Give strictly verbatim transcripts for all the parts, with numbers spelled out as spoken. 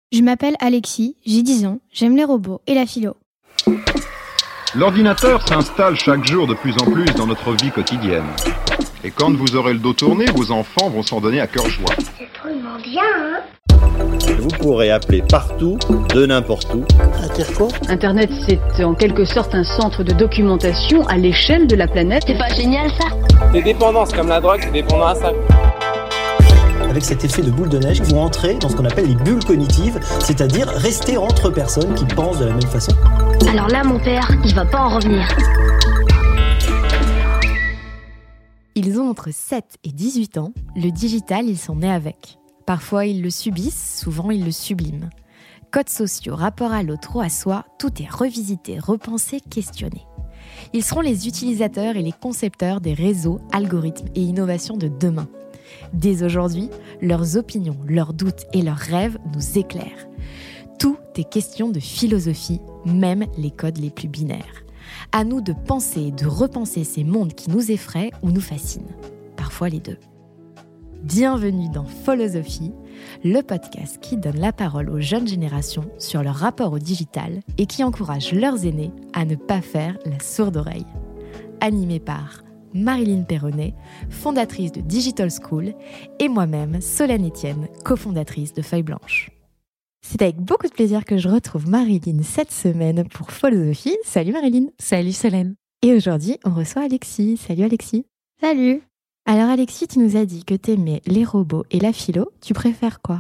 Je m'appelle Alexis, j'ai dix ans, j'aime les robots et la philo. L'ordinateur s'installe chaque jour de plus en plus dans notre vie quotidienne. Et quand vous aurez le dos tourné, vos enfants vont s'en donner à cœur joie. C'est vraiment bien, hein? Vous pourrez appeler partout, de n'importe où. Inter quoi? Internet, c'est en quelque sorte un centre de documentation à l'échelle de la planète. C'est pas génial, ça? Les dépendances, comme la drogue, c'est dépendant à ça. Avec cet effet de boule de neige, ils vont entrer dans ce qu'on appelle les bulles cognitives, c'est-à-dire rester entre personnes qui pensent de la même façon. Alors là, mon père, il va pas en revenir. Ils ont entre sept et dix-huit ans, le digital, ils sont nés avec. Parfois, ils le subissent, souvent, ils le subliment. Codes sociaux, rapport à l'autre ou à soi, tout est revisité, repensé, questionné. Ils seront les utilisateurs et les concepteurs des réseaux, algorithmes et innovations de demain. Dès aujourd'hui, leurs opinions, leurs doutes et leurs rêves nous éclairent. Tout est question de philosophie, même les codes les plus binaires. À nous de penser et de repenser ces mondes qui nous effraient ou nous fascinent. Parfois les deux. Bienvenue dans Philosophie, le podcast qui donne la parole aux jeunes générations sur leur rapport au digital et qui encourage leurs aînés à ne pas faire la sourde oreille. Animé par Marilyn Perronnet, fondatrice de Digital School, et moi-même, Solène Etienne, cofondatrice de Feuille Blanche. C'est avec beaucoup de plaisir que je retrouve Marilyn cette semaine pour Philosophie. Salut Marilyn. Salut Solène. Et aujourd'hui, on reçoit Alexis. Salut Alexis. Salut. Alors Alexis, tu nous as dit que t'aimais les robots et la philo. Tu préfères quoi ?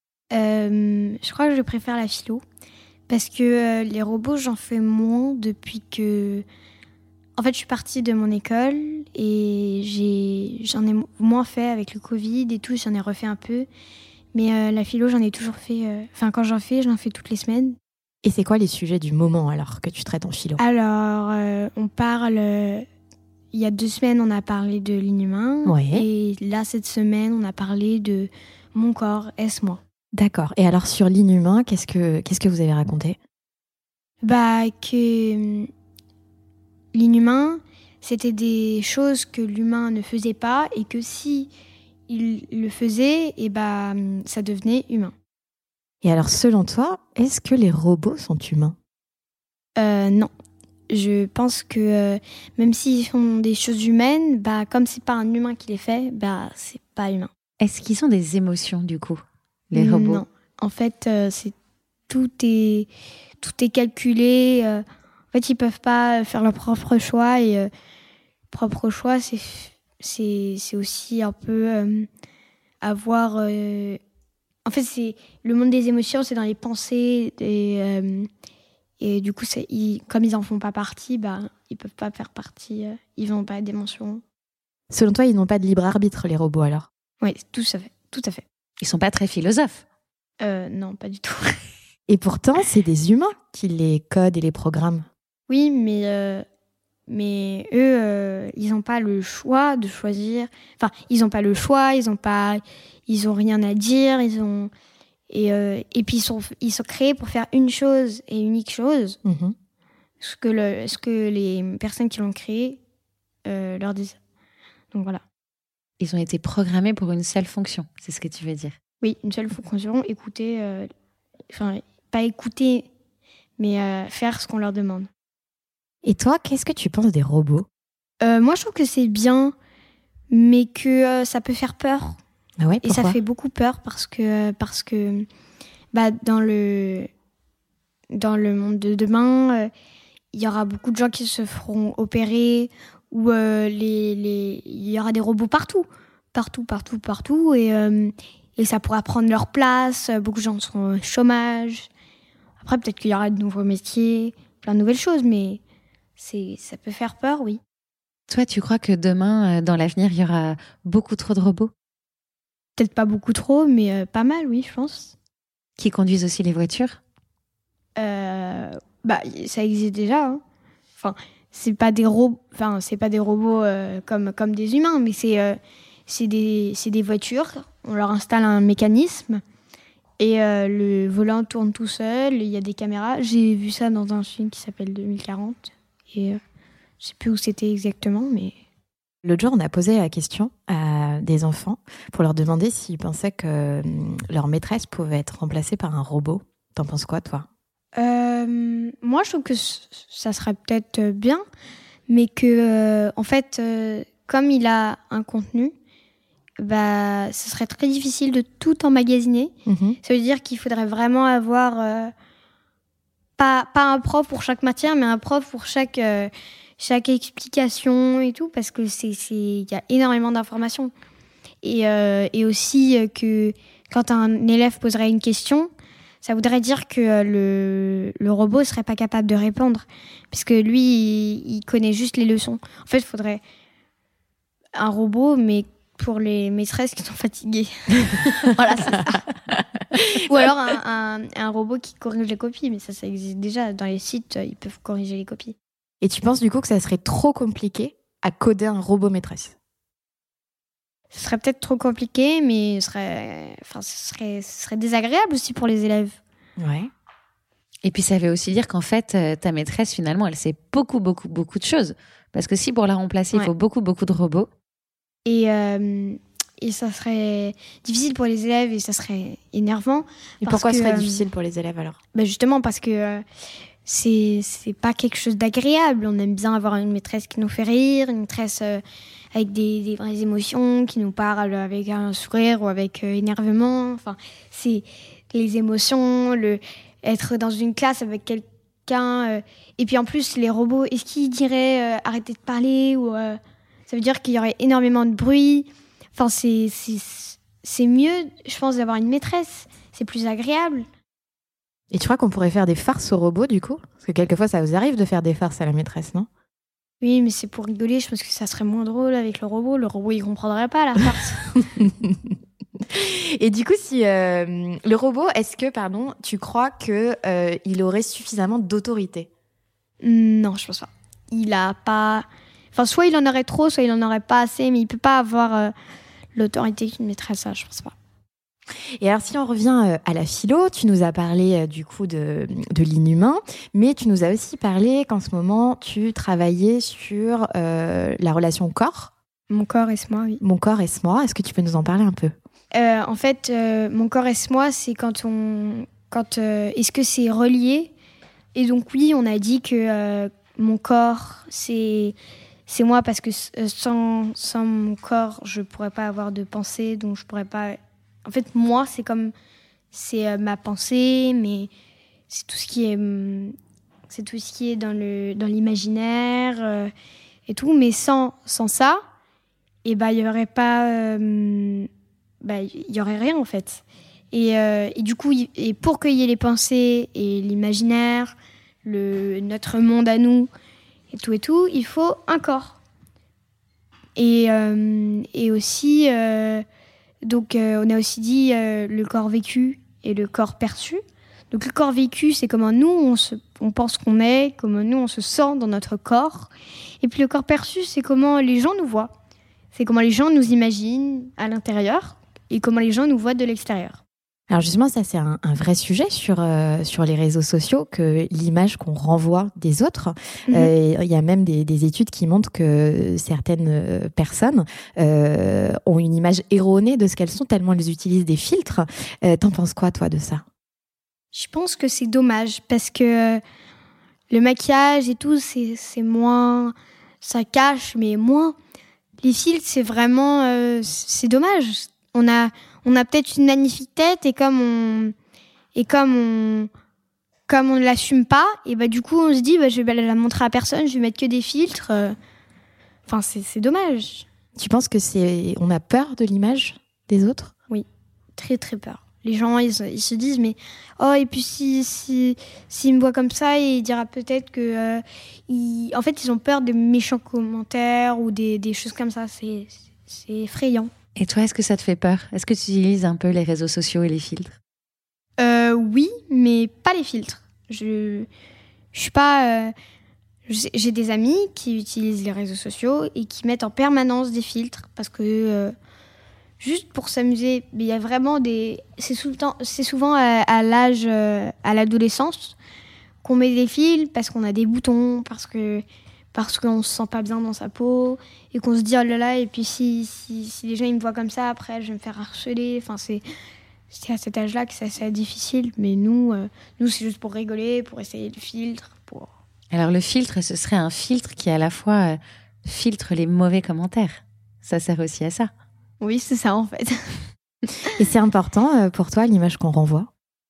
euh, Je crois que je préfère la philo. Parce que euh, les robots, j'en fais moins depuis que... En fait, je suis partie de mon école et j'ai, j'en ai moins fait avec le Covid et tout, j'en ai refait un peu. Mais euh, la philo, j'en ai toujours fait... Euh... Enfin, quand j'en fais, j'en fais toutes les semaines. Et c'est quoi les sujets du moment, alors, que tu traites en philo ? Alors, euh, on parle... Euh... Il y a deux semaines, on a parlé de l'inhumain. Ouais. Et là, cette semaine, on a parlé de mon corps, est-ce moi ? D'accord. Et alors, sur l'inhumain, qu'est-ce que, qu'est-ce que vous avez raconté ? Bah, que... L'inhumain, c'était des choses que l'humain ne faisait pas et que si il le faisait, et bah, ça devenait humain. Et alors, selon toi, est-ce que les robots sont humains ? euh, Non. Je pense que euh, même s'ils font des choses humaines, bah, comme c'est pas un humain qui les fait, bah, c'est pas humain. Est-ce qu'ils ont des émotions, du coup, les robots ? Non. En fait, euh, c'est, tout, est, tout est calculé... Euh, En fait, ils peuvent pas faire leur propre choix et euh, propre choix, c'est c'est c'est aussi un peu euh, avoir. Euh, en fait, c'est le monde des émotions, c'est dans les pensées et euh, et du coup, c'est ils, comme ils en font pas partie, bah ils peuvent pas faire partie. Euh, ils n'ont pas d'émotions. Selon toi, ils n'ont pas de libre arbitre, les robots, alors ? Oui, tout à fait, tout à fait. Ils sont pas très philosophes. Euh, non, pas du tout. Et pourtant, c'est des humains qui les codent et les programment. Oui, mais, euh, mais eux, euh, ils n'ont pas le choix de choisir. Enfin, ils n'ont pas le choix, ils n'ont pas, ils ont rien à dire, ils ont et euh, et puis ils sont ils sont créés pour faire une chose et unique chose. Mmh. Ce que le ce que les personnes qui l'ont créé euh, leur disent. Donc voilà. Ils ont été programmés pour une seule fonction, c'est ce que tu veux dire. Oui, une seule fonction, écouter, euh, enfin pas écouter, mais euh, faire ce qu'on leur demande. Et toi, qu'est-ce que tu penses des robots ? euh, Moi, je trouve que c'est bien, mais que euh, ça peut faire peur. Ah ouais, et ça fait beaucoup peur parce que, parce que bah, dans, le, dans le monde de demain, il euh, y aura beaucoup de gens qui se feront opérer ou euh, les, les, il y aura des robots partout. Partout, partout, partout. Et, euh, et ça pourra prendre leur place. Beaucoup de gens seront au chômage. Après, peut-être qu'il y aura de nouveaux métiers, plein de nouvelles choses, mais... C'est, ça peut faire peur, oui. Toi, tu crois que demain, dans l'avenir, il y aura beaucoup trop de robots ? Peut-être pas beaucoup trop, mais euh, pas mal, oui, je pense. Qui conduisent aussi les voitures ? euh, Bah, ça existe déjà. Hein. Enfin, c'est pas des robots, enfin, c'est pas des robots euh, comme comme des humains, mais c'est euh, c'est des c'est des voitures. On leur installe un mécanisme et euh, le volant tourne tout seul. Il y a des caméras. J'ai vu ça dans un film qui s'appelle deux mille quarante. Et euh, je sais plus où c'était exactement, mais L'autre jour, on a posé la question à des enfants pour leur demander s'ils pensaient que leur maîtresse pouvait être remplacée par un robot. T'en penses quoi, toi ? euh, Moi, je trouve que ça serait peut-être bien, mais que, euh, en fait, euh, comme il a un contenu, bah, ce serait très difficile de tout emmagasiner. Mmh. Ça veut dire qu'il faudrait vraiment avoir euh, pas, pas un prof pour chaque matière, mais un prof pour chaque... Euh, chaque explication et tout, parce que c'est, c'est, y a énormément d'informations. Et, euh, et aussi euh, que quand un élève poserait une question, ça voudrait dire que euh, le, le robot ne serait pas capable de répondre, puisque lui, il, il connaît juste les leçons. En fait, il faudrait un robot, mais pour les maîtresses qui sont fatiguées. Voilà, c'est ça. Ou alors un, un, un robot qui corrige les copies, mais ça, ça existe déjà. Dans les sites, ils peuvent corriger les copies. Et tu penses du coup que ça serait trop compliqué à coder un robot maîtresse ? Ce serait peut-être trop compliqué, mais ce serait, enfin, ce serait, ce serait désagréable aussi pour les élèves. Ouais. Et puis ça veut aussi dire qu'en fait, ta maîtresse, finalement, elle sait beaucoup, beaucoup, beaucoup de choses. Parce que si pour la remplacer, ouais. il faut beaucoup, beaucoup de robots. Et, euh, et ça serait difficile pour les élèves et ça serait énervant. Et pourquoi ce serait euh, difficile pour les élèves alors ? Bah justement parce que... Euh, C'est, c'est pas quelque chose d'agréable. On aime bien avoir une maîtresse qui nous fait rire, une maîtresse euh, avec des, des vraies émotions, qui nous parle avec un sourire ou avec euh, énervement. Enfin, c'est les émotions, le, être dans une classe avec quelqu'un. Euh, et puis en plus, les robots, est-ce qu'ils diraient euh, arrêtez de parler ou euh, ça veut dire qu'il y aurait énormément de bruit. Enfin, c'est, c'est, c'est mieux, je pense, d'avoir une maîtresse. C'est plus agréable. Et tu crois qu'on pourrait faire des farces aux robots, du coup ? Parce que quelquefois, ça vous arrive de faire des farces à la maîtresse, non ? Oui, mais c'est pour rigoler. Je pense que ça serait moins drôle avec le robot. Le robot, il comprendrait pas la farce. Et du coup, si euh, le robot, est-ce que, pardon, tu crois qu'il euh, aurait suffisamment d'autorité ? Non, je pense pas. Il a pas... Enfin, soit il en aurait trop, soit il en aurait pas assez, mais il peut pas avoir euh, l'autorité qu'une maîtresse a, je pense pas. Et alors, si on revient à la philo, tu nous as parlé du coup de, de l'inhumain, mais tu nous as aussi parlé qu'en ce moment, tu travaillais sur euh, la relation corps. Mon corps et moi, oui. Mon corps et moi. Est-ce que tu peux nous en parler un peu ? euh, En fait, euh, mon corps et moi, c'est quand on... Quand, euh, est-ce que c'est relié ? Et donc, oui, on a dit que euh, mon corps, c'est... C'est moi parce que sans, sans mon corps, je pourrais pas avoir de pensée, donc je pourrais pas... En fait, moi, c'est comme... C'est euh, ma pensée, mais c'est tout ce qui est... C'est tout ce qui est dans, le, dans l'imaginaire euh, et tout. Mais sans, sans ça, eh ben, il n'y aurait pas... Euh, bah, il y aurait rien, en fait. Et, euh, et du coup, y, et pour qu'il y ait les pensées et l'imaginaire, le, notre monde à nous... et tout et tout, il faut un corps. Et, euh, et aussi, euh, donc euh, on a aussi dit euh, le corps vécu et le corps perçu. Donc le corps vécu, c'est comment nous, on, se, on pense qu'on est, comment nous, on se sent dans notre corps. Et puis le corps perçu, c'est comment les gens nous voient. C'est comment les gens nous imaginent à l'intérieur et comment les gens nous voient de l'extérieur. Alors justement, ça c'est un, un vrai sujet sur euh, sur les réseaux sociaux, que l'image qu'on renvoie des autres. Il mmh. euh, y a même des, des études qui montrent que certaines personnes euh, ont une image erronée de ce qu'elles sont tellement elles utilisent des filtres. Euh, t'en penses quoi, toi, de ça ? Je pense que c'est dommage parce que le maquillage et tout, c'est c'est moins, ça cache, mais moins. Les filtres, c'est vraiment, euh, c'est dommage. On a On a peut-être une magnifique tête et comme on et comme on comme on ne l'assume pas, et bah du coup on se dit bah je vais la montrer à personne, je vais mettre que des filtres. Enfin c'est c'est dommage. Tu penses que c'est on a peur de l'image des autres ? Oui, très très peur. Les gens ils, ils se disent mais oh et puis si si s'il me voit comme ça, il dira peut-être que euh, il... en fait ils ont peur de méchants commentaires ou des des choses comme ça. C'est c'est effrayant. Et toi, est-ce que ça te fait peur ? Est-ce que tu utilises un peu les réseaux sociaux et les filtres ? euh, Oui, mais pas les filtres. Je, je suis pas. Euh, j'ai des amis qui utilisent les réseaux sociaux et qui mettent en permanence des filtres parce que euh, juste pour s'amuser. Mais il y a vraiment des. C'est, sous le temps, c'est souvent à, à l'âge, euh, à l'adolescence, qu'on met des filtres parce qu'on a des boutons, parce que parce qu'on se sent pas bien dans sa peau et qu'on se dit oh là là, et puis si, si, si les gens ils me voient comme ça, après je vais me faire harceler. Enfin, c'est, c'est à cet âge-là que c'est assez difficile, mais nous, euh, nous c'est juste pour rigoler, pour essayer le filtre. Pour... Alors le filtre, ce serait un filtre qui à la fois euh, filtre les mauvais commentaires. Ça sert aussi à ça. Oui, c'est ça en fait. Et c'est important euh, pour toi l'image qu'on renvoie?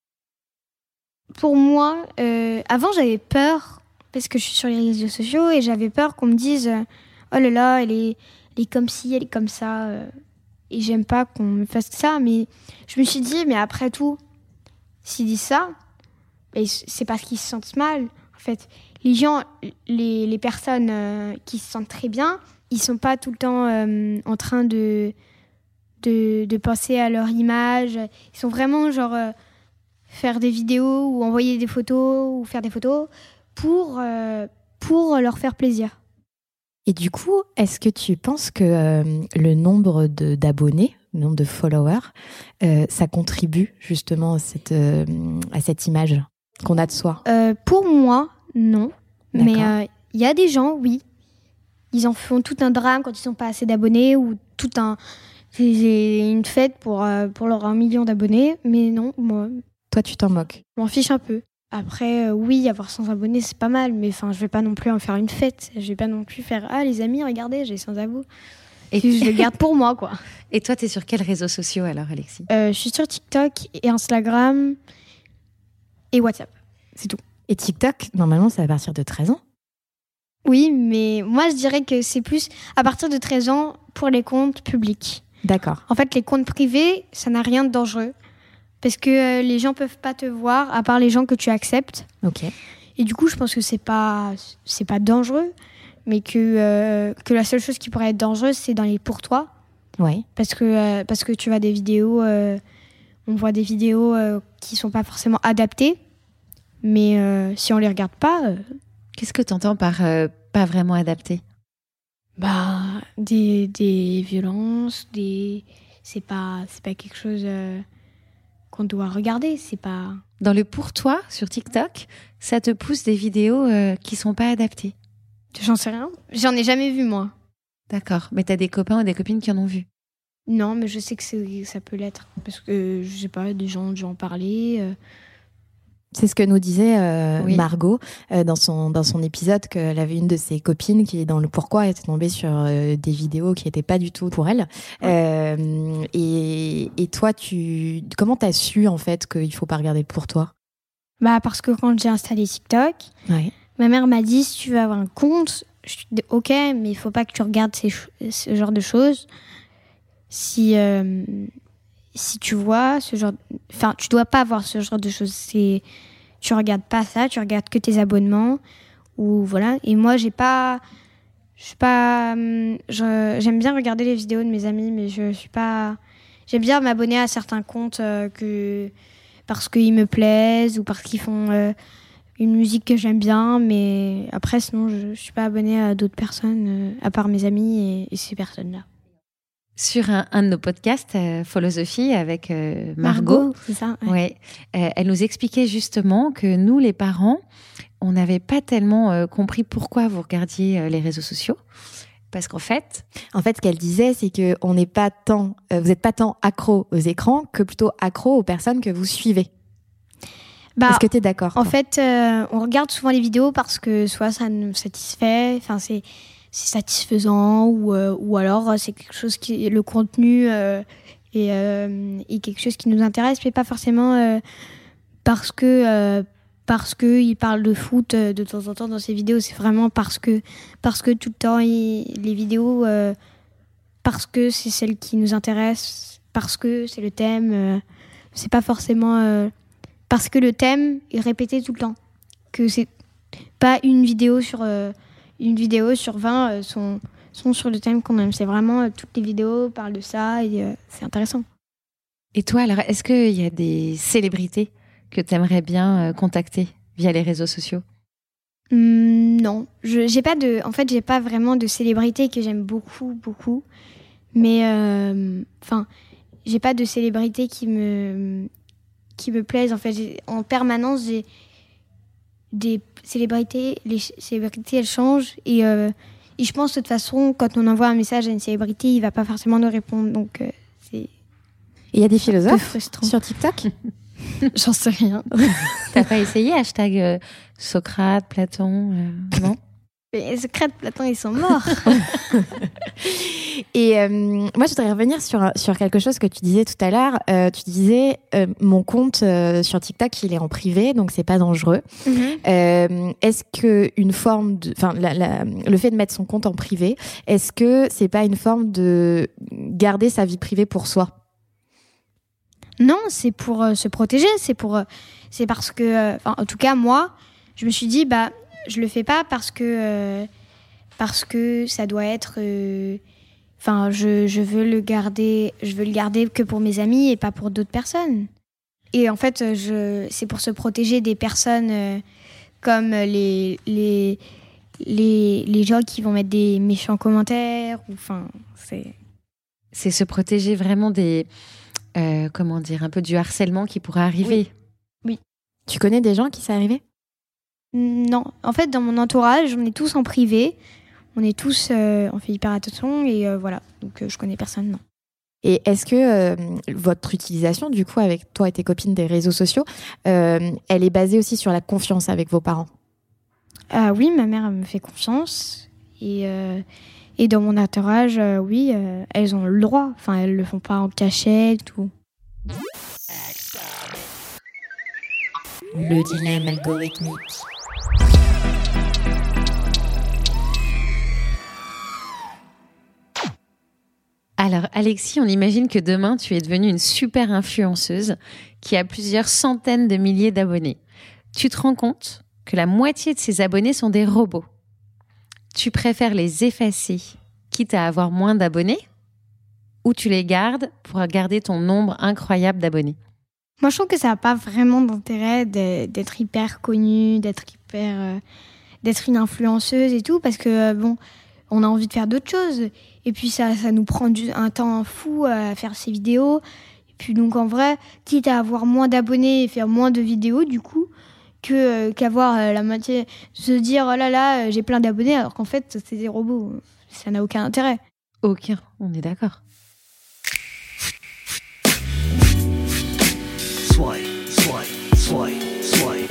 Pour moi, euh, avant j'avais peur parce que je suis sur les réseaux sociaux et j'avais peur qu'on me dise euh, oh là là, elle est, elle est comme ci, elle est comme ça, euh, et j'aime pas qu'on me fasse ça. Mais je me suis dit, mais après tout, s'ils disent ça, c'est parce qu'ils se sentent mal. En fait, les gens, les, les personnes euh, qui se sentent très bien, ils sont pas tout le temps euh, en train de, de, de penser à leur image. Ils sont vraiment genre euh, faire des vidéos ou envoyer des photos ou faire des photos pour, euh, pour leur faire plaisir. Et du coup, est-ce que tu penses que euh, le nombre de, d'abonnés, le nombre de followers, euh, ça contribue justement à cette, euh, à cette image qu'on a de soi? euh, Pour moi, non. D'accord. Mais il euh, y a des gens, oui. Ils en font tout un drame quand ils n'ont pas assez d'abonnés ou tout un... C'est une fête pour, euh, pour leur un million d'abonnés. Mais non, moi... Toi, tu t'en moques? Je m'en fiche un peu. Après, euh, oui, avoir cent abonnés, c'est pas mal, mais enfin, je vais pas non plus en faire une fête. Je vais pas non plus faire « Ah, les amis, regardez, j'ai cent abos ». Et puis, je le garde pour moi, quoi. Et toi, t'es sur quels réseaux sociaux, alors, Alexis? euh, Je suis sur TikTok et Instagram et WhatsApp. C'est tout. Et TikTok, normalement, c'est à partir de treize ans? Oui, mais moi, je dirais que c'est plus à partir de treize ans pour les comptes publics. D'accord. En fait, les comptes privés, ça n'a rien de dangereux. Parce que euh, les gens peuvent pas te voir, à part les gens que tu acceptes. Ok. Et du coup, je pense que c'est pas, c'est pas dangereux, mais que, euh, que la seule chose qui pourrait être dangereuse, c'est dans les pour toi. Ouais. Parce que, euh, parce que tu vois des vidéos, euh, on voit des vidéos euh, qui sont pas forcément adaptées, mais euh, si on les regarde pas... Euh, Qu'est-ce que tu entends par euh, pas vraiment adapté? Bah, des, des violences, des... c'est pas, c'est pas quelque chose... Euh, qu'on doit regarder, c'est pas... Dans le pour toi, sur TikTok, ça te pousse des vidéos euh, qui sont pas adaptées? J'en sais rien. J'en ai jamais vu, moi. D'accord. Mais t'as des copains ou des copines qui en ont vu? Non, mais je sais que c'est, ça peut l'être. Parce que, je sais pas, des gens ont dû en parler... Euh... C'est ce que nous disait euh, oui. Margot euh, dans son dans son épisode, qu'elle avait une de ses copines qui, dans le pourquoi, était tombée sur euh, des vidéos qui n'étaient pas du tout pour elle. Ouais. Euh, et, et toi, tu comment t'as su en fait qu'il faut pas regarder pour toi? Bah parce que quand j'ai installé TikTok, ouais. ma mère m'a dit si tu veux avoir un compte, je dis ok, mais il faut pas que tu regardes ces, ce genre de choses. Si euh, si tu vois ce genre, enfin, tu dois pas voir ce genre de choses. C'est, tu regardes pas ça, tu regardes que tes abonnements ou voilà. Et moi, j'ai pas, je suis pas, je, j'aime bien regarder les vidéos de mes amis, mais je suis pas, j'aime bien m'abonner à certains comptes euh, que parce qu'ils me plaisent ou parce qu'ils font euh, une musique que j'aime bien, mais après, sinon, je, je suis pas abonnée à d'autres personnes euh, à part mes amis et, et ces personnes-là. Sur un, un de nos podcasts, euh, Philosophie, avec euh, Margot, Margot, c'est ça. Ouais. Ouais, euh, elle nous expliquait justement que nous, les parents, on n'avait pas tellement euh, compris pourquoi vous regardiez euh, les réseaux sociaux. Parce qu'en fait... En fait, ce qu'elle disait, c'est que on n'est pas tant, euh, vous n'êtes pas tant accro aux écrans que plutôt accro aux personnes que vous suivez. Bah, est-ce que tu es d'accord? En toi fait, euh, on regarde souvent les vidéos parce que soit ça nous satisfait, enfin c'est... c'est satisfaisant ou, euh, ou alors c'est quelque chose qui le contenu euh, est, euh, est quelque chose qui nous intéresse, mais pas forcément euh, parce que euh, parce que il parle de foot euh, de temps en temps dans ses vidéos. C'est vraiment parce que parce que tout le temps il, les vidéos euh, parce que c'est celle qui nous intéresse, parce que c'est le thème. Euh, c'est pas forcément euh, parce que le thème est répété tout le temps. Que c'est pas une vidéo sur euh, une vidéo sur vingt euh, sont, sont sur le thème qu'on aime. C'est vraiment, euh, toutes les vidéos parlent de ça et euh, c'est intéressant. Et toi, alors, est-ce qu'il y a des célébrités que tu aimerais bien euh, contacter via les réseaux sociaux? Hum, non. Je, j'ai pas de, en fait, j'ai pas vraiment de célébrités que j'aime beaucoup, beaucoup. Mais, enfin, euh, j'ai pas de célébrités qui me, qui me plaisent. En fait, j'ai, en permanence, j'ai des célébrités, les célébrités, elles changent. Et, euh, et je pense, de toute façon, quand on envoie un message à une célébrité, il ne va pas forcément nous répondre. Donc, euh, c'est... Et il y a des philosophes frustrant. sur TikTok? J'en sais rien. T'as pas essayé hashtag euh, Socrate, Platon euh, non? Mais Socrate, Platon, ils sont morts. Et euh, moi, je voudrais revenir sur, sur quelque chose que tu disais tout à l'heure. Euh, tu disais, euh, mon compte euh, sur TikTok, il est en privé, donc c'est pas dangereux. Mm-hmm. Euh, est-ce que une forme de, enfin, la, la, le fait de mettre son compte en privé, est-ce que c'est pas une forme de garder sa vie privée pour soi? Non, c'est pour euh, se protéger. C'est pour, euh, c'est parce que, euh, en tout cas, moi, je me suis dit, bah, je le fais pas parce que, euh, parce que ça doit être. Enfin, euh, je, je veux le garder, je veux le garder que pour mes amis et pas pour d'autres personnes. Et en fait, je, c'est pour se protéger des personnes euh, comme les, les, les, les gens qui vont mettre des méchants commentaires. Ou, enfin, c'est. C'est se protéger vraiment des. Euh, comment dire, un peu du harcèlement qui pourrait arriver. Oui. oui. Tu connais des gens qui c'est arrivé? Non. En fait, dans mon entourage, on est tous en privé. On est tous, euh, on fait hyper attention et euh, voilà. Donc, euh, je connais personne, non. Et est-ce que euh, votre utilisation, du coup, avec toi et tes copines des réseaux sociaux, euh, elle est basée aussi sur la confiance avec vos parents? euh, Oui, ma mère elle me fait confiance. Et... Euh, Et dans mon entourage, euh, oui, euh, elles ont le droit. Enfin, elles le font pas en cachette ou. Le dilemme algorithmique. Alors, Alexis, on imagine que demain, tu es devenue une super influenceuse qui a plusieurs centaines de milliers d'abonnés. Tu te rends compte que la moitié de ces abonnés sont des robots. Tu préfères les effacer, quitte à avoir moins d'abonnés, ou tu les gardes pour garder ton nombre incroyable d'abonnés? Moi, je trouve que ça n'a pas vraiment d'intérêt de, d'être hyper connue, d'être hyper, euh, d'être une influenceuse et tout, parce que euh, bon, on a envie de faire d'autres choses. Et puis ça, ça nous prend du, un temps fou à faire ces vidéos. Et puis donc en vrai, quitte à avoir moins d'abonnés et faire moins de vidéos, du coup. Que, euh, qu'avoir euh, la moitié, se dire oh là là, euh, j'ai plein d'abonnés, alors qu'en fait, c'est des robots. Ça n'a aucun intérêt. Aucun, on est d'accord. Swipe, swipe, swipe, swipe.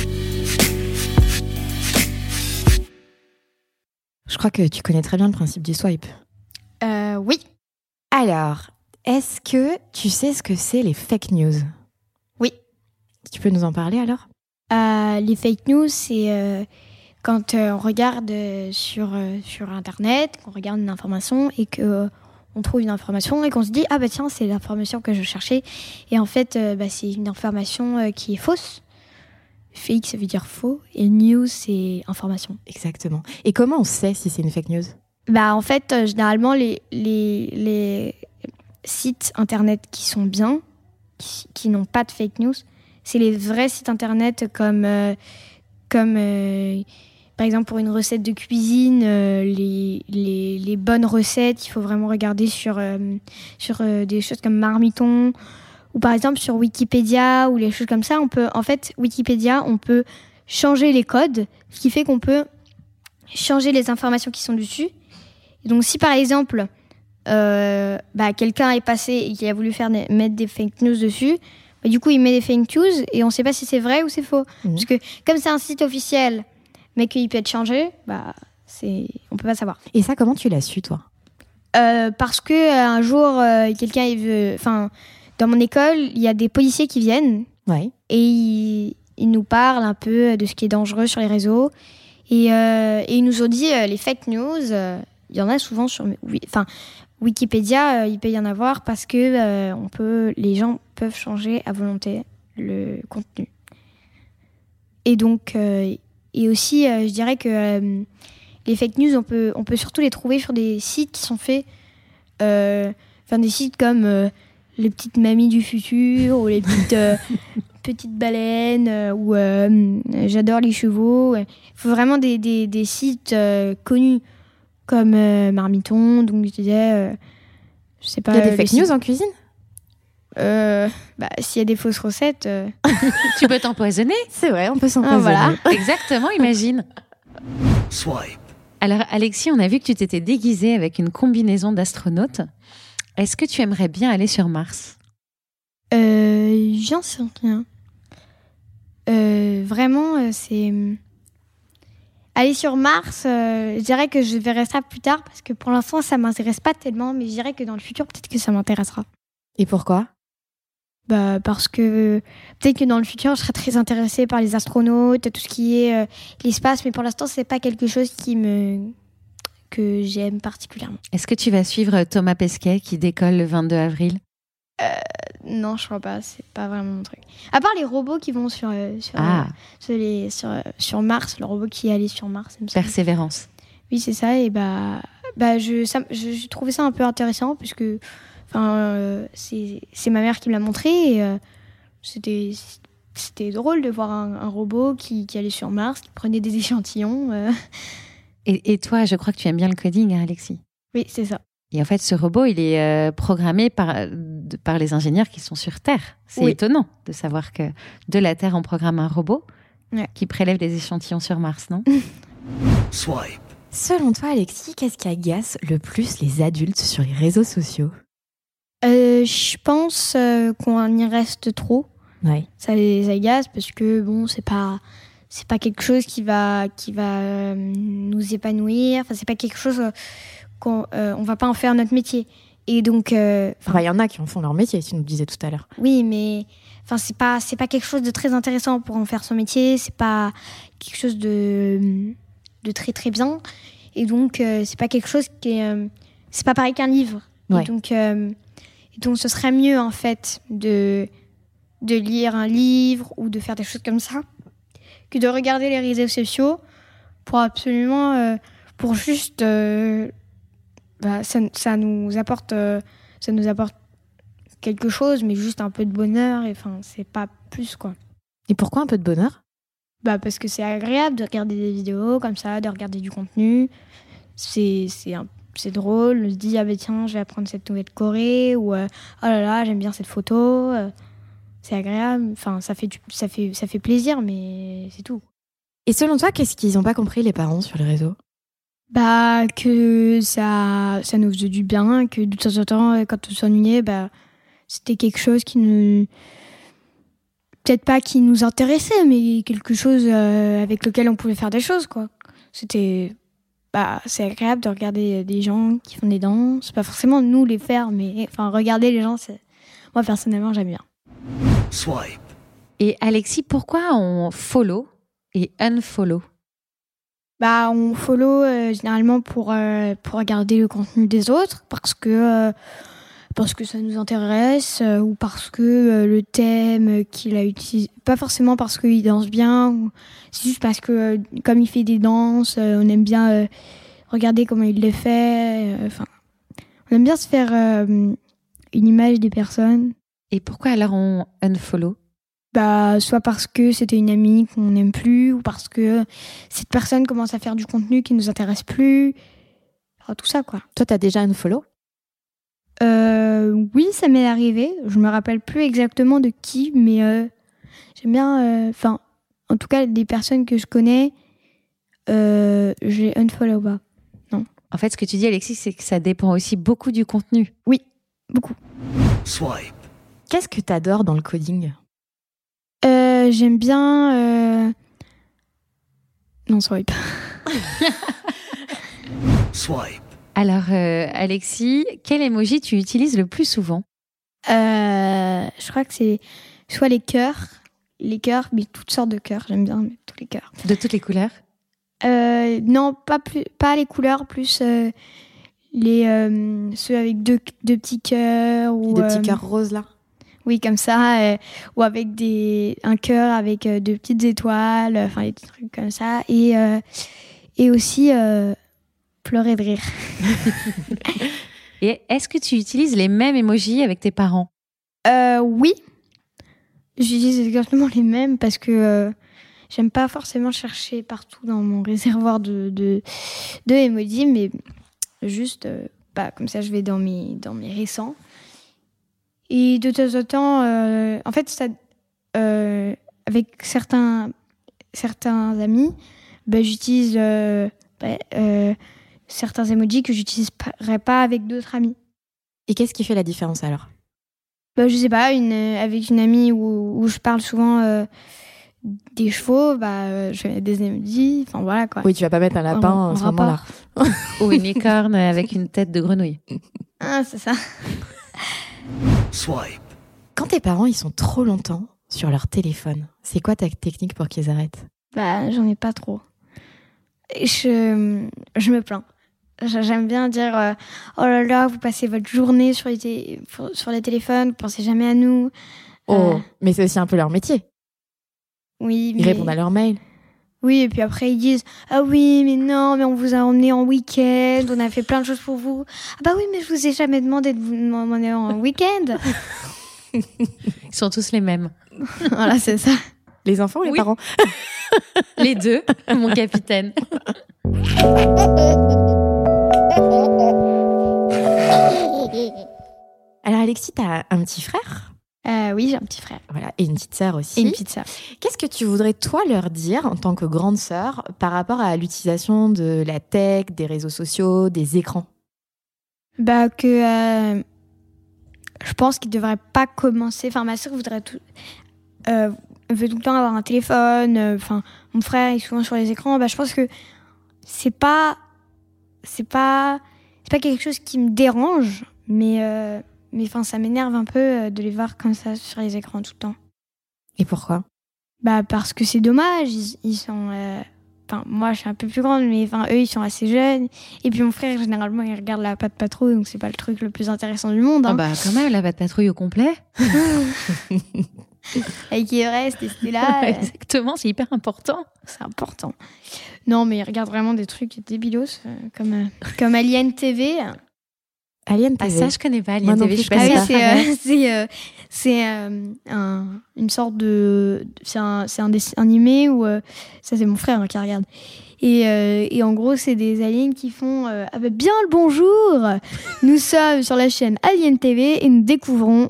Je crois que tu connais très bien le principe du swipe. Euh, oui. Alors, est-ce que tu sais ce que c'est les fake news? Oui. Tu peux nous en parler alors? Euh, les fake news, c'est euh, quand euh, on regarde euh, sur, euh, sur Internet, qu'on regarde une information et qu'on euh, trouve une information et qu'on se dit « Ah bah tiens, c'est l'information que je cherchais ». Et en fait, euh, bah, c'est une information euh, qui est fausse. Fake, ça veut dire faux. Et news, c'est information. Exactement. Et comment on sait si c'est une fake news? Bah, en fait, euh, généralement, les, les, les sites Internet qui sont bien, qui, qui n'ont pas de fake news, c'est les vrais sites internet comme, euh, comme euh, par exemple pour une recette de cuisine, euh, les, les, les bonnes recettes, il faut vraiment regarder sur, euh, sur euh, des choses comme Marmiton ou par exemple sur Wikipédia ou les choses comme ça. On peut, en fait, Wikipédia, on peut changer les codes, ce qui fait qu'on peut changer les informations qui sont dessus. Et donc si par exemple euh, bah, quelqu'un est passé et qui a voulu faire des, mettre des fake news dessus, et du coup, il met des fake news et on ne sait pas si c'est vrai ou c'est faux. Mmh. Parce que comme c'est un site officiel, mais qu'il peut être changé, bah, c'est... on ne peut pas savoir. Et ça, comment tu l'as su, toi? euh, Parce qu'un jour, euh, quelqu'un il veut... Enfin, dans mon école, il y a des policiers qui viennent ouais. et ils, ils nous parlent un peu de ce qui est dangereux sur les réseaux. Et, euh, et ils nous ont dit, euh, les fake news, euh, il y en a souvent sur... Oui, enfin, Wikipédia, euh, il peut y en avoir parce que euh, on peut, les gens peuvent changer à volonté le contenu. Et donc, euh, et aussi, euh, je dirais que euh, les fake news, on peut, on peut surtout les trouver sur des sites qui sont faits, euh, enfin des sites comme euh, les petites mamies du futur ou les petites euh, petites baleines euh, ou euh, j'adore les chevaux. Il faut vraiment des, des, des sites euh, connus. Comme euh, Marmiton, donc je disais, euh, je sais pas. Il y a des fake news en cuisine? Euh, bah, s'il y a des fausses recettes... Euh... Tu peux t'empoisonner. C'est vrai, on peut s'empoisonner. Ah, voilà. Exactement, imagine. Swipe. Alors, Alexis, on a vu que tu t'étais déguisée avec une combinaison d'astronaute. Est-ce que tu aimerais bien aller sur Mars ? euh, J'en sais rien. Euh, vraiment, euh, c'est... Aller sur Mars, euh, je dirais que je verrai ça plus tard parce que pour l'instant, ça m'intéresse pas tellement, mais je dirais que dans le futur, peut-être que ça m'intéressera. Et pourquoi ? Bah, parce que peut-être que dans le futur, je serai très intéressée par les astronautes, tout ce qui est euh, l'espace, mais pour l'instant, c'est pas quelque chose qui me... que j'aime particulièrement. Est-ce que tu vas suivre Thomas Pesquet qui décolle le vingt-deux avril ? Euh, non, je crois pas. C'est pas vraiment mon truc. À part les robots qui vont sur euh, sur, Ah. euh, sur, les, sur, euh, sur Mars, le robot qui est allé sur Mars. il me semble. Persévérance. Oui, c'est ça. Et bah, bah je, ça, je, j'ai trouvé ça un peu intéressant puisque, enfin, euh, c'est c'est ma mère qui me l'a montré. Et, euh, c'était c'était drôle de voir un, un robot qui, qui allait sur Mars, qui prenait des échantillons. euh. Et, et toi, je crois que tu aimes bien le coding, hein, Alexis ? Oui, c'est ça. Et en fait, ce robot, il est euh, programmé par, de- par les ingénieurs qui sont sur Terre. C'est Oui. étonnant de savoir que de la Terre, on programme un robot Ouais. qui prélève des échantillons sur Mars, non ? Swipe. Selon toi, Alexis, qu'est-ce qui agace le plus les adultes sur les réseaux sociaux ? Euh, je pense euh, qu'on y reste trop. Ouais. Ça les agace parce que bon, c'est pas c'est pas quelque chose qui va qui va euh, nous épanouir. Enfin, c'est pas quelque chose euh, qu'on euh, on va pas en faire notre métier. Et donc, euh, Enfin, il y en a qui en font leur métier, tu nous disais tout à l'heure. oui, mais enfin, c'est pas c'est pas quelque chose de très intéressant pour en faire son métier. C'est pas quelque chose de de très très bien. Et donc, euh, c'est pas quelque chose qui est euh, c'est pas pareil qu'un livre. Ouais. Et donc, euh, et donc, ce serait mieux en fait de de lire un livre ou de faire des choses comme ça que de regarder les réseaux sociaux pour absolument euh, pour juste euh, bah, ça, ça nous apporte euh, ça nous apporte quelque chose mais juste un peu de bonheur et enfin c'est pas plus quoi. Et pourquoi un peu de bonheur ? Bah parce que c'est agréable de regarder des vidéos comme ça, de regarder du contenu. C'est c'est un c'est drôle, on se dit ah ben tiens, je vais apprendre cette nouvelle choré ou euh, oh là là, j'aime bien cette photo. euh, C'est agréable, enfin ça fait du, ça fait ça fait plaisir mais c'est tout. Et selon toi, qu'est-ce qu'ils n'ont pas compris, les parents, sur les réseaux ? Bah que ça ça nous faisait du bien, que de temps en temps quand on s'ennuyait, bah c'était quelque chose qui nous peut-être pas qui nous intéressait mais quelque chose euh, avec lequel on pouvait faire des choses quoi. C'était bah c'est agréable de regarder des gens qui font des danses, pas forcément nous les faire mais enfin regarder les gens c'est moi personnellement j'aime bien. Swipe. Et Alexis, pourquoi on follow et unfollow ? Bah, on follow euh, généralement pour, euh, pour regarder le contenu des autres parce que, euh, parce que ça nous intéresse euh, ou parce que euh, le thème qu'il a utilisé, pas forcément parce qu'il danse bien, ou, c'est juste parce que euh, comme il fait des danses, euh, on aime bien euh, regarder comment il les fait. Enfin, euh, on aime bien se faire euh, une image des personnes. Et pourquoi alors on unfollow ? Bah, soit parce que c'était une amie qu'on n'aime plus, ou parce que cette personne commence à faire du contenu qui nous intéresse plus. Enfin, tout ça, quoi. Toi, t'as déjà unfollow ? Euh, oui, ça m'est arrivé. Je me rappelle plus exactement de qui, mais euh, j'aime bien... Enfin, euh, en tout cas, des personnes que je connais, euh, j'ai unfollow pas. Non. En fait, ce que tu dis, Alexis, c'est que ça dépend aussi beaucoup du contenu. Oui, beaucoup. Swipe. Qu'est-ce que t'adores dans le coding ? Euh, j'aime bien... Euh... Non, swipe. Swipe. Alors, euh, Alexis, quel emoji tu utilises le plus souvent ? Euh, je crois que c'est soit les cœurs, les cœurs, mais toutes sortes de cœurs. J'aime bien mais tous les cœurs. De toutes les couleurs ? Euh, non, pas plus, pas les couleurs, plus euh, les euh, ceux avec deux, deux petits cœurs ou Des petits euh, cœurs roses, là ? Oui, comme ça, euh, ou avec des un cœur avec euh, deux petites étoiles, enfin des trucs comme ça, et euh, et aussi euh, pleurer de rire. Et est-ce que tu utilises les mêmes emojis avec tes parents ? Euh, oui, j'utilise exactement les mêmes parce que euh, j'aime pas forcément chercher partout dans mon réservoir de de, de emojis, mais juste euh, bah, comme ça je vais dans mes dans mes récents Et de temps en temps, euh, en fait, ça, euh, avec certains, certains amis, bah, j'utilise euh, bah, euh, certains emojis que j'utiliserais pas avec d'autres amis. Et qu'est-ce qui fait la différence alors ? Bah, je sais pas, une, avec une amie où, où je parle souvent euh, des chevaux, bah, euh, je mets des emojis, enfin voilà quoi. Oui, tu vas pas mettre un lapin En- en à ce moment-là. Ou une licorne avec une tête de grenouille. Ah, c'est ça. Swipe. Quand tes parents ils sont trop longtemps sur leur téléphone, c'est quoi ta technique pour qu'ils arrêtent ? Bah, j'en ai pas trop. Et je, je me plains. J'aime bien dire euh, oh là là, vous passez votre journée sur les, té- sur les téléphones, vous pensez jamais à nous. Oh, Euh, mais c'est aussi un peu leur métier. oui, Ils mais... répondent à leurs mails. Oui, et puis après ils disent ah oui, mais non, mais on vous a emmené en week-end, on a fait plein de choses pour vous. Ah bah oui, mais je vous ai jamais demandé de vous emmener en week-end. Ils sont tous les mêmes. Voilà, c'est ça. Les enfants ou les Oui. parents ? Les deux, mon capitaine. Alors Alexis, t'as un petit frère ? Euh, oui, j'ai un petit frère Voilà, et une petite sœur aussi. et une petite sœur. Qu'est-ce que tu voudrais, toi, leur dire en tant que grande sœur par rapport à l'utilisation de la tech, des réseaux sociaux, des écrans ? Bah que euh, je pense qu'il devrait pas commencer. Enfin, ma sœur voudrait tout, euh, veut tout le temps avoir un téléphone. Enfin, mon frère est souvent sur les écrans. Bah, je pense que c'est pas, c'est pas, c'est pas quelque chose qui me dérange, mais euh, mais enfin, ça m'énerve un peu euh, de les voir comme ça sur les écrans tout le temps. Et pourquoi ? Bah parce que c'est dommage. Ils, ils sont euh, Enfin, moi, je suis un peu plus grande, mais enfin, eux, ils sont assez jeunes. Et puis mon frère, généralement, il regarde la Patte Patrouille, donc c'est pas le truc le plus intéressant du monde. Hein. Ah bah quand même, la Patte Patrouille au complet. Avec Everest et c'était là. Exactement, c'est hyper important. C'est important. Non, mais ils regardent vraiment des trucs débilos, euh, comme, euh, comme Alien T V. Alien T V. Ah ça, je connais pas Moi Alien non T V. plus, Je je connais connais Ah pas. oui, c'est euh, c'est euh, c'est euh, un, une sorte de c'est un c'est un dessin animé où euh, ça c'est mon frère hein, qui regarde et euh, et en gros c'est des aliens qui font euh, ah bah, bien le bonjour. Nous sommes sur la chaîne Alien T V et nous découvrons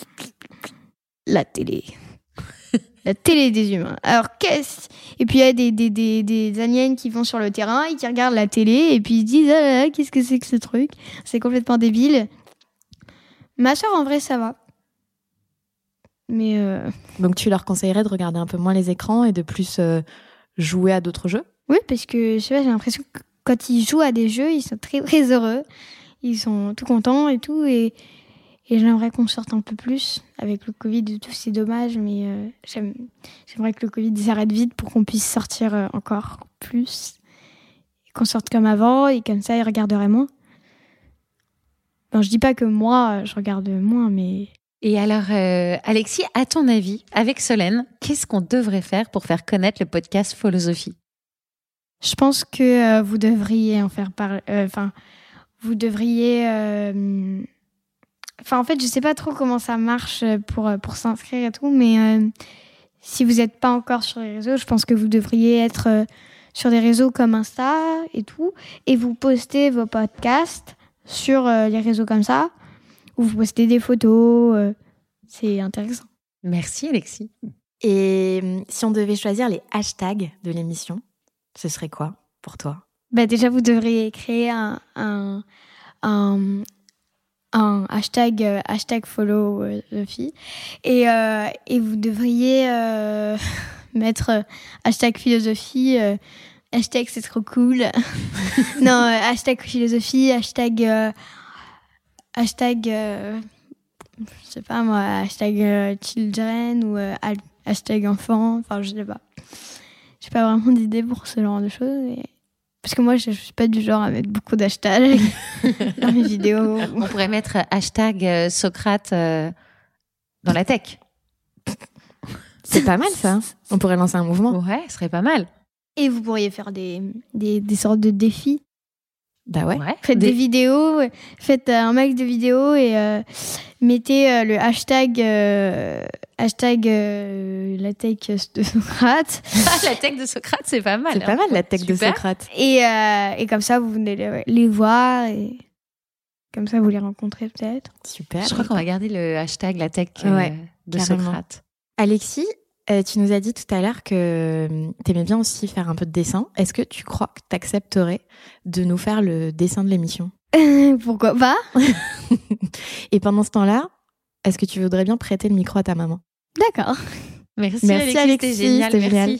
la télé. La télé des humains. Alors, qu'est-ce... Et puis, il y a des, des, des, des aliens qui vont sur le terrain et qui regardent la télé et puis ils se disent ah là là, qu'est-ce que c'est que ce truc ? C'est complètement débile. Ma soeur, en vrai, ça va. Mais... Euh... Donc, tu leur conseillerais de regarder un peu moins les écrans et de plus euh, jouer à d'autres jeux ? Oui, parce que, je sais pas, j'ai l'impression que quand ils jouent à des jeux, ils sont très, très heureux. Ils sont tout contents et tout. Et, et j'aimerais qu'on sorte un peu plus. Avec le Covid et tout, c'est dommage, mais euh, j'aime, j'aimerais que le Covid s'arrête vite pour qu'on puisse sortir euh, encore plus. Et qu'on sorte comme avant, et comme ça, ils regarderaient moins. Bon, je dis pas que moi, je regarde moins, mais... Et alors, euh, Alexis, à ton avis, avec Solène, qu'est-ce qu'on devrait faire pour faire connaître le podcast Philosophie ? Je pense que euh, vous devriez en faire parler... Enfin, euh, vous devriez... Euh, Enfin, en fait, je sais pas trop comment ça marche pour, pour s'inscrire et tout, mais euh, si vous n'êtes pas encore sur les réseaux, je pense que vous devriez être euh, sur des réseaux comme Insta et tout, et vous postez vos podcasts sur euh, les réseaux comme ça, ou vous postez des photos, euh, c'est intéressant. Merci Alexis. Et si on devait choisir les hashtags de l'émission, ce serait quoi pour toi ? Bah déjà, vous devriez créer un... un, un un hashtag euh, hashtag follow euh, Sophie et euh, et vous devriez euh, mettre euh, hashtag philosophie euh, hashtag c'est trop cool non euh, hashtag philosophie hashtag euh, hashtag euh, je sais pas moi hashtag euh, children ou euh, hashtag enfant, enfin je sais pas j'ai pas vraiment d'idée pour ce genre de choses et... Parce que moi, je ne suis pas du genre à mettre beaucoup d'hashtags dans mes vidéos. On pourrait mettre hashtag euh, Socrate euh, dans la tech. C'est pas mal, ça. On pourrait lancer un mouvement. Ouais, ce serait pas mal. Et vous pourriez faire des, des, des sortes de défis. Bah ouais. ouais. Faites des... des vidéos, faites un max de vidéos et euh, mettez euh, le hashtag, euh, hashtag euh, la tech de Socrate. La tech de Socrate, c'est pas mal. C'est hein. pas mal, la tech Super. de Socrate. Et, euh, et comme ça, vous venez les, les voir. Et... Comme ça, vous les rencontrez peut-être. Super. Je crois qu'on va garder le hashtag la tech euh, Ouais, de carrément. Socrate. Alexis, euh, tu nous as dit tout à l'heure que tu aimais bien aussi faire un peu de dessin. Est-ce que tu crois que tu accepterais de nous faire le dessin de l'émission ? Pourquoi pas ? Et pendant ce temps-là, est-ce que tu voudrais bien prêter le micro à ta maman ? D'accord. Merci, Merci Alexis, Alexis, c'était génial. c'était Merci.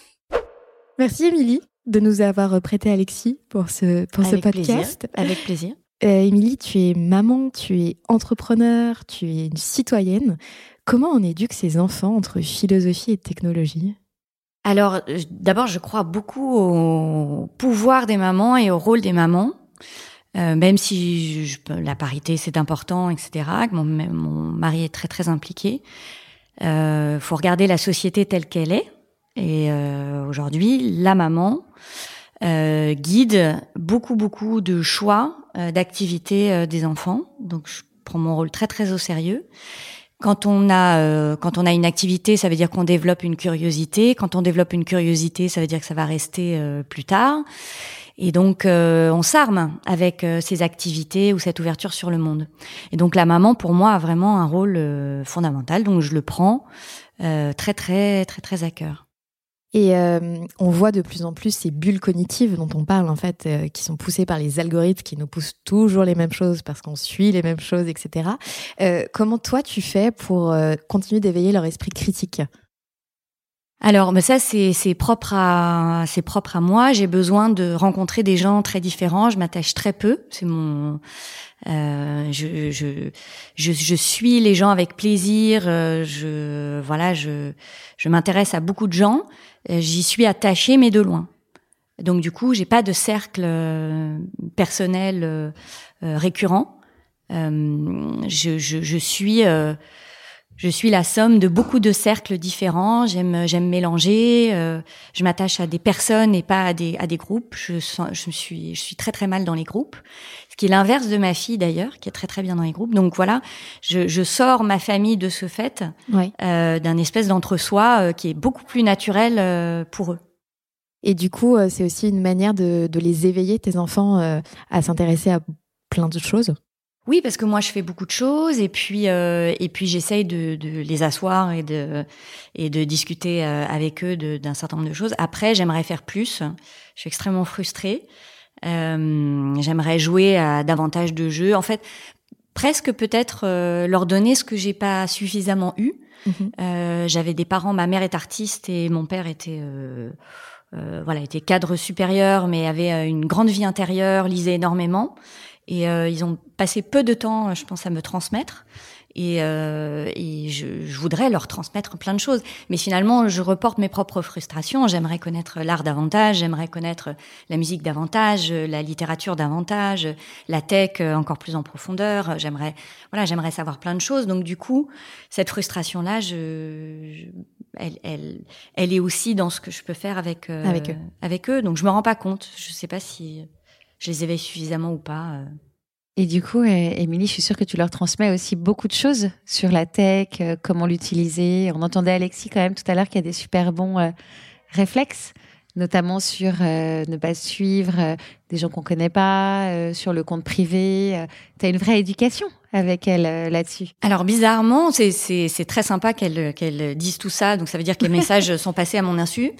Merci Émilie de nous avoir prêté Alexis pour ce, pour ce Avec podcast. plaisir. Avec plaisir. Euh, Émilie, tu es maman, tu es entrepreneur, tu es une citoyenne. Comment on éduque ses enfants entre philosophie et technologie ? Alors, euh, d'abord, je crois beaucoup au pouvoir des mamans et au rôle des mamans, euh, même si je, je, la parité, c'est important, et cetera, que mon, mon mari est très, très impliqué. Il euh, faut regarder la société telle qu'elle est. Et euh, aujourd'hui, la maman euh, guide beaucoup, beaucoup de choix euh, d'activités euh, des enfants. Donc, je prends mon rôle très, très au sérieux. Quand on a euh, quand on a une activité, ça veut dire qu'on développe une curiosité. Quand on développe une curiosité, ça veut dire que ça va rester euh, plus tard. Et donc, euh, on s'arme avec euh, ces activités ou cette ouverture sur le monde. Et donc, la maman, pour moi, a vraiment un rôle euh, fondamental. Donc, je le prends euh, très, très, très, très à cœur. Et euh, on voit de plus en plus ces bulles cognitives dont on parle, en fait, euh, qui sont poussées par les algorithmes, qui nous poussent toujours les mêmes choses parce qu'on suit les mêmes choses, et cetera. Euh, comment toi, tu fais pour euh, continuer d'éveiller leur esprit critique ? Alors, mais ça, c'est, c'est propre à, c'est propre à moi. J'ai besoin de rencontrer des gens très différents. Je m'attache très peu. C'est mon, euh, je, je, je, je suis les gens avec plaisir. Je, voilà, je, je m'intéresse à beaucoup de gens. J'y suis attachée, mais de loin. Donc, du coup, j'ai pas de cercle euh, personnel euh, euh, récurrent. Euh, je, je, je suis euh, Je suis la somme de beaucoup de cercles différents. J'aime, j'aime mélanger. Euh, je m'attache à des personnes et pas à des, à des groupes. Je, sens, je suis, je suis très très mal dans les groupes. Ce qui est l'inverse de ma fille d'ailleurs, qui est très très bien dans les groupes. Donc voilà, je, je sors ma famille de ce fait, ouais. euh, d'un espèce d'entre-soi euh, qui est beaucoup plus naturel euh, pour eux. Et du coup, euh, c'est aussi une manière de, de les éveiller, tes enfants, euh, à s'intéresser à plein d'autres choses. Oui, parce que moi je fais beaucoup de choses et puis euh, et puis j'essaye de, de les asseoir et de et de discuter euh, avec eux de, d'un certain nombre de choses. Après, j'aimerais faire plus. Je suis extrêmement frustrée. Euh, j'aimerais jouer à davantage de jeux. En fait, presque peut-être euh, leur donner ce que j'ai pas suffisamment eu. Mmh. Euh, j'avais des parents. Ma mère est artiste et mon père était euh, euh, voilà était cadre supérieur, mais avait une grande vie intérieure, lisait énormément. Et euh, ils ont passé peu de temps, je pense, à me transmettre. Et, euh, et je, je voudrais leur transmettre plein de choses. Mais finalement, je reporte mes propres frustrations. J'aimerais connaître l'art davantage, j'aimerais connaître la musique davantage, la littérature davantage, la tech encore plus en profondeur. J'aimerais, voilà, j'aimerais savoir plein de choses. Donc du coup, cette frustration-là, je, je, elle, elle, elle est aussi dans ce que je peux faire avec euh, avec eux. Avec eux. Donc je me rends pas compte. Je sais pas si je les éveille suffisamment ou pas. Et du coup, Émilie, je suis sûre que tu leur transmets aussi beaucoup de choses sur la tech, euh, comment l'utiliser. On entendait Alexis quand même tout à l'heure qui a des super bons euh, réflexes, notamment sur euh, ne pas suivre euh, des gens qu'on connaît pas, euh, sur le compte privé. Euh, tu as une vraie éducation avec elle euh, là-dessus. Alors bizarrement, c'est c'est c'est très sympa qu'elle qu'elle dise tout ça, donc ça veut dire que les messages sont passés à mon insu.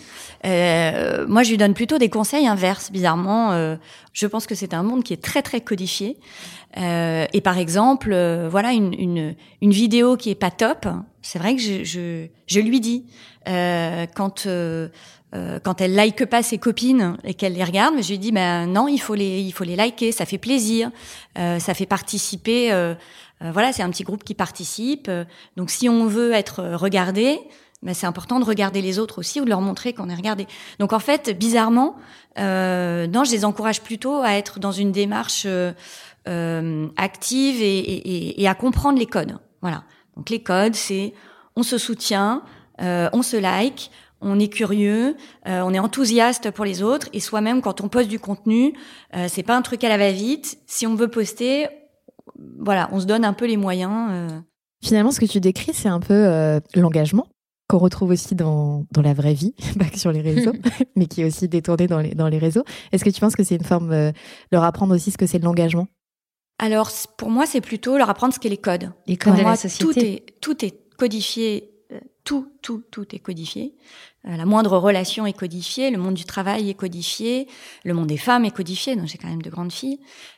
Euh, moi, je lui donne plutôt des conseils inverses. Bizarrement, euh, je pense que c'est un monde qui est très très codifié. Euh, et par exemple, euh, voilà une une une vidéo qui est pas top. C'est vrai que je je je lui dis euh, quand euh, Euh, quand elle like pas ses copines et qu'elle les regarde, je lui dis ben non, il faut les il faut les liker, ça fait plaisir, euh, ça fait participer. Euh, euh, voilà, c'est un petit groupe qui participe. Euh, donc si on veut être regardé, ben c'est important de regarder les autres aussi ou de leur montrer qu'on est regardé. Donc en fait, bizarrement, euh, non, je les encourage plutôt à être dans une démarche euh, euh, active et, et, et à comprendre les codes. Voilà. Donc les codes, c'est on se soutient, euh, on se like. On est curieux, euh, on est enthousiaste pour les autres, et soi-même, quand on poste du contenu, euh, c'est pas un truc à la va-vite. Si on veut poster, voilà, on se donne un peu les moyens. Euh. Finalement, ce que tu décris, c'est un peu euh, l'engagement qu'on retrouve aussi dans dans la vraie vie, pas que sur les réseaux, mais qui est aussi détourné dans les dans les réseaux. Est-ce que tu penses que c'est une forme euh, leur apprendre aussi ce que c'est de l'engagement ? Alors, pour moi, c'est plutôt leur apprendre ce qu'est les codes. Les codes pour de moi, la société. Tout est, tout est codifié. Tout, tout, tout est codifié. Euh, la moindre relation est codifiée. Le monde du travail est codifié. Le monde des femmes est codifié. Donc, j'ai quand même de grandes filles.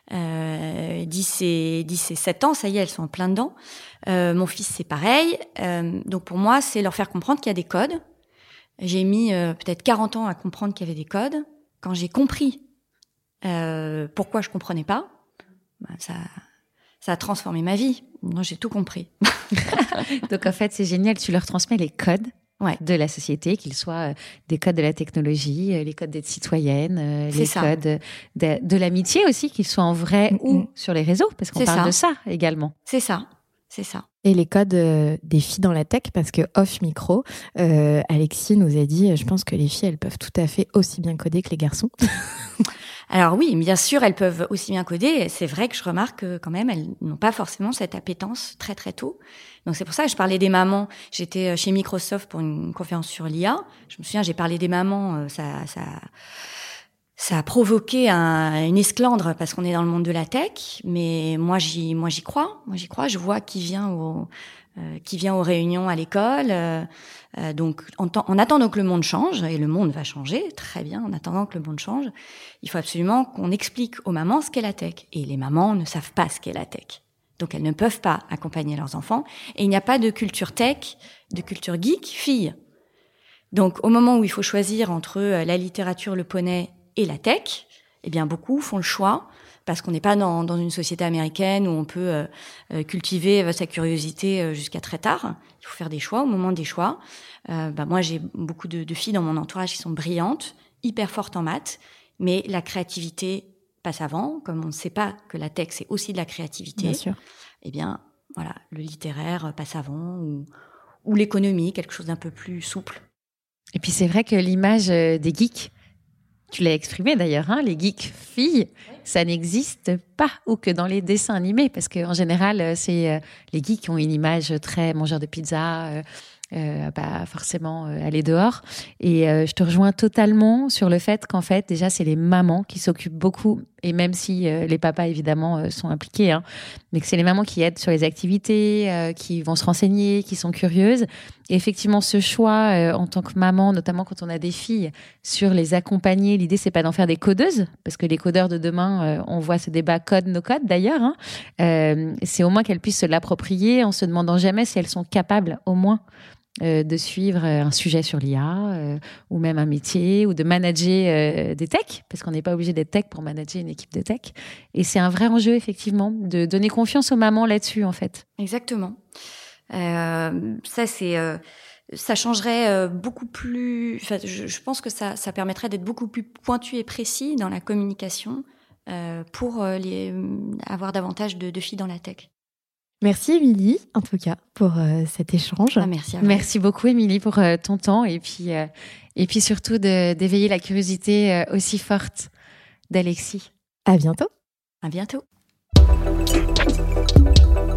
Euh, dix et sept ans, ça y est, elles sont en plein dedans. Euh, mon fils, c'est pareil. Euh, donc, pour moi, c'est leur faire comprendre qu'il y a des codes. J'ai mis euh, peut-être quarante ans à comprendre qu'il y avait des codes. Quand j'ai compris euh, pourquoi je comprenais pas, ben, ça... Ça a transformé ma vie. Moi, j'ai tout compris. Donc, en fait, c'est génial. Tu leur transmets les codes ouais. de la société, qu'ils soient euh, des codes de la technologie, euh, les codes d'être citoyenne, euh, les ça. codes de, de l'amitié aussi, qu'ils soient en vrai mm-hmm. ou sur les réseaux, parce qu'on c'est parle ça. de ça également. C'est ça. C'est ça. Et les codes euh, des filles dans la tech, parce que off micro, euh, Alexis nous a dit, je pense que les filles, elles peuvent tout à fait aussi bien coder que les garçons. Alors oui, bien sûr, elles peuvent aussi bien coder. C'est vrai que je remarque que quand même, elles n'ont pas forcément cette appétence très très tôt. Donc c'est pour ça que je parlais des mamans. J'étais chez Microsoft pour une conférence sur l'I A. Je me souviens, j'ai parlé des mamans. Ça, ça, ça a provoqué un, une esclandre parce qu'on est dans le monde de la tech. Mais moi, j'y, moi, j'y crois. Moi, j'y crois. Je vois qui vient au, euh, qui vient aux réunions à l'école. Euh, euh, donc, en, en attendant que le monde change, et le monde va changer, très bien, en attendant que le monde change, il faut absolument qu'on explique aux mamans ce qu'est la tech. Et les mamans ne savent pas ce qu'est la tech. Donc, elles ne peuvent pas accompagner leurs enfants. Et il n'y a pas de culture tech, de culture geek, fille. Donc, au moment où il faut choisir entre la littérature, le poney et la tech, eh bien, beaucoup font le choix, parce qu'on n'est pas dans, dans une société américaine où on peut euh, cultiver sa curiosité jusqu'à très tard. Il faut faire des choix. Au moment des choix, euh, bah moi, j'ai beaucoup de, de filles dans mon entourage qui sont brillantes, hyper fortes en maths, mais la créativité passe avant. Comme on ne sait pas que la tech, c'est aussi de la créativité, bien sûr. Eh bien, voilà, le littéraire passe avant, ou, ou l'économie, quelque chose d'un peu plus souple. Et puis, c'est vrai que l'image des geeks, tu l'as exprimé d'ailleurs, hein, les geeks filles, ça n'existe pas, ou que dans les dessins animés, parce qu'en général, c'est euh, les geeks qui ont une image très mangeur de pizza, euh, euh, pas forcément euh, aller dehors. Et euh, je te rejoins totalement sur le fait qu'en fait, déjà, c'est les mamans qui s'occupent beaucoup, et même si euh, les papas, évidemment, euh, sont impliqués, hein, mais que c'est les mamans qui aident sur les activités, euh, qui vont se renseigner, qui sont curieuses. Et effectivement, ce choix, euh, en tant que maman, notamment quand on a des filles, sur les accompagner, l'idée, c'est pas d'en faire des codeuses, parce que les codeurs de demain, euh, on voit ce débat code, no code, d'ailleurs, hein, euh, c'est au moins qu'elles puissent se l'approprier en se demandant jamais si elles sont capables, au moins, euh, de suivre un sujet sur l'I A, euh, ou même un métier, ou de manager euh, des techs, parce qu'on n'est pas obligé d'être tech pour manager une équipe de tech. Et c'est un vrai enjeu, effectivement, de donner confiance aux mamans là-dessus, en fait. Exactement. Euh, ça, c'est, euh, ça changerait euh, beaucoup plus. Enfin, je, je pense que ça, ça permettrait d'être beaucoup plus pointu et précis dans la communication euh, pour euh, les, euh, avoir davantage de, de filles dans la tech. Merci Émilie, en tout cas, pour euh, cet échange. Ah, merci à vous. Merci beaucoup Émilie pour euh, ton temps et puis euh, et puis surtout de, d'éveiller la curiosité euh, aussi forte d'Alexis. À bientôt. À bientôt.